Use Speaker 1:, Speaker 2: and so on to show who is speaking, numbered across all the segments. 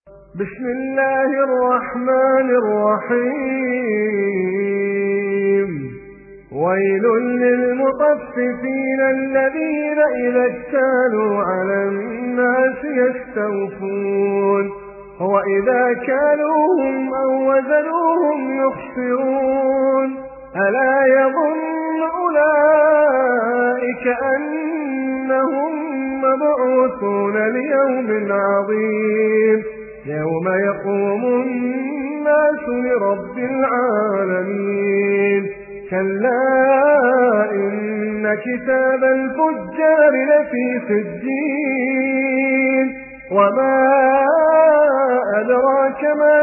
Speaker 1: بسم الله الرحمن الرحيم ويل للمطففين الذين إذا اكتالوا على الناس يستوفون وإذا كالوهم أو وزنوهم يخسرون ألا يظن أولئك أنهم مبعوثون ليوم عظيم يوم يقوم الناس لرب العالمين كلا إن كتاب الفجار لفي سجين وما أدراك ما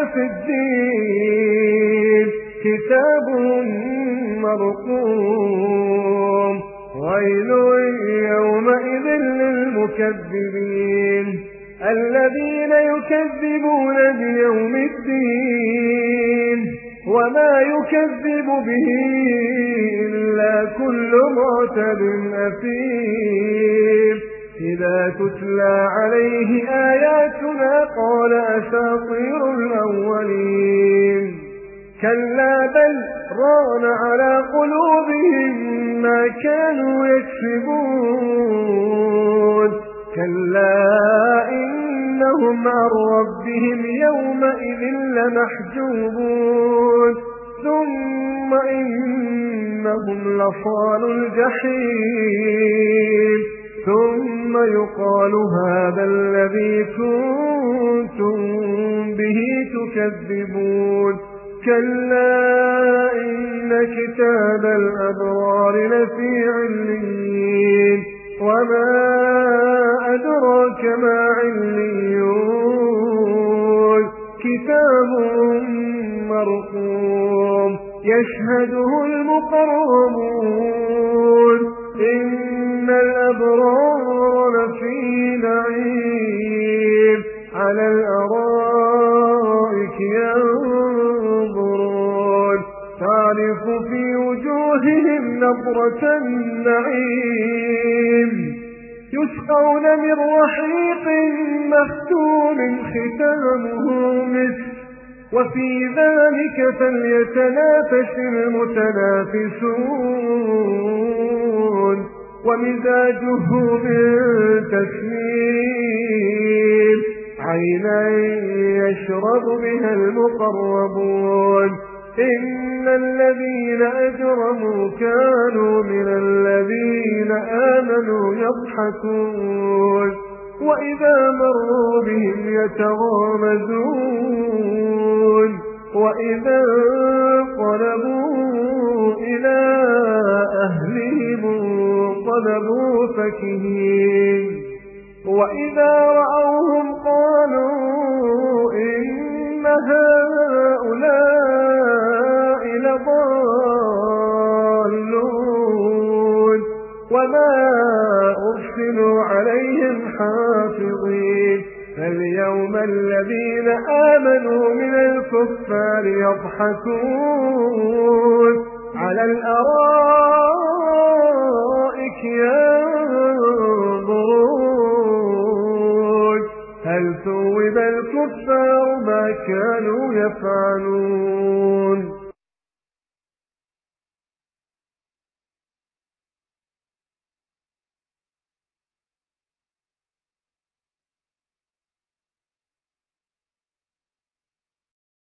Speaker 1: سجين كتاب مرقوم ويل يومئذ للمكذبين الذين يكذبون بيوم الدين وما يكذب به إلا كل معتد أثيم إذا تتلى عليه آياتنا قال أساطير الأولين كلا بل ران على قلوبهم ما كانوا يكسبون كلا إنهم عن ربهم يومئذ لمحجوبون ثم إنهم لصال الجحيم ثم يقال هذا الذي كنتم به تكذبون كلا إن كتاب الأبرار لفي عليين وما أدراك ما عليون كتاب مرقوم يشهده المقربون إن الأبرار لفي نعيم على الأرائك ينظرون تعرف في وجوههم نظرة النعيم يسقون من رحيق مختوم ختامه مسك وفي ذلك فليتنافس المتنافسون ومزاجه من تسنيم عينا يشرب بها المقربون إن الذين أجرموا كانوا من الذين آمنوا يضحكون وإذا مروا بهم يتغامزون وإذا انقلبوا إلى أهلهم انقلبوا فكهين وإذا رأوهم قالوا إن هؤلاء لضالون وما أرسلوا عليهم حافظين فاليوم الذين آمنوا من الكفار يضحكون على الأرائك ينظرون هل ثوب الكفار ما كانوا يفعلون